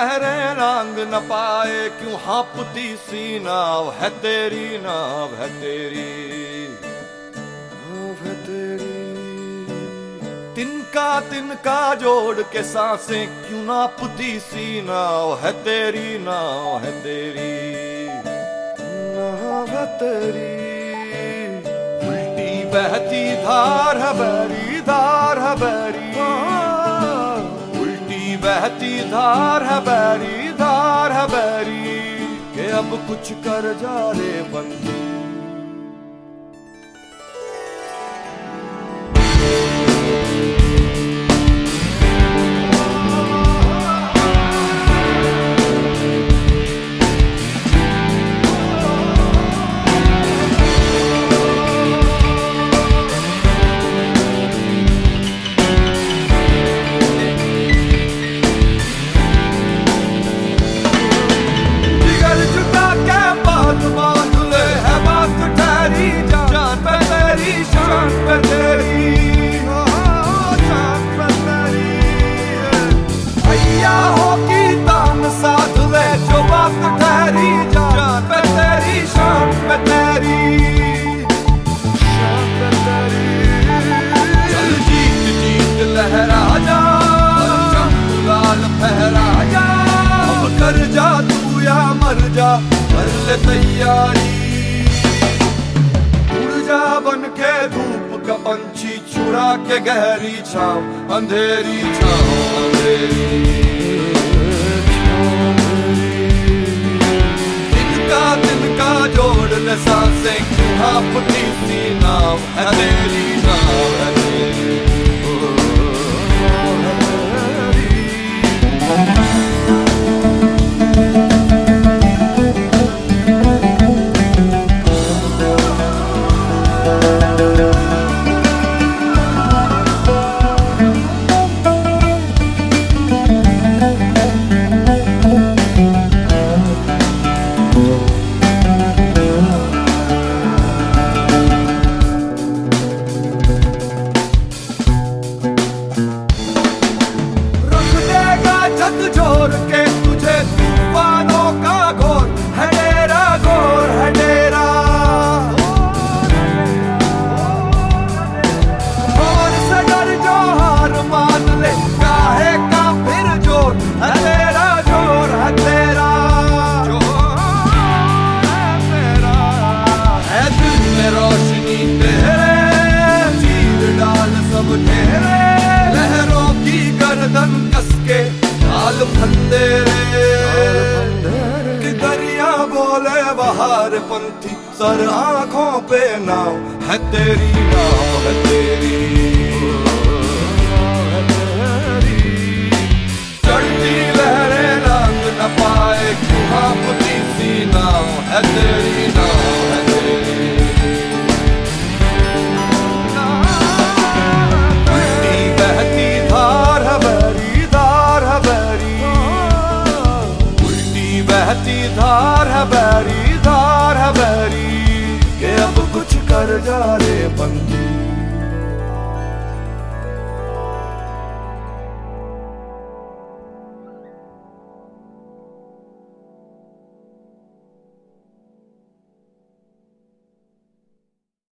लहरें लांग न पाए, क्यों हाँपती सी नाव है तेरी, नाव है तेरी, नाव है तेरी। तिनका तिनका जोड़ के सांसें क्यों नापती सी नाव है तेरी, नाव है तेरी, नाव है तेरी। उल्टी बहती धार है बैरी, धार है बैरी, उल्टी बहती धार है बैरी, धार है बैरी, के अब कुछ कर जा रे बंदी। कर जा तू या मर जा, कर ले तैयारी, उड़ जा बन के धूप का पंछी, छुड़ा के गहरी छाँव, अंधेरी छाँव, अंधेरी। तिनका तिनका जोड़ ले सांसें, क्यों हाँपती सी नाव है तेरी, नाव है तेरी। जोर के तुझे तूफानों का घोर है डेरा, घोर है डेरा, और से डर जो हार मान ले, काहे का फिर जोर है तेरा, जोर है तेरा, जोर है तेरा। है दिल में रोशनी तेरे, चीर डाल सब घेरे, लहरों की गर्दन कसके लाल फंदेरे, कि दरिया बोले बहार पंथी, सर आंखों पे नाव है तेरी, नाव है तेरी।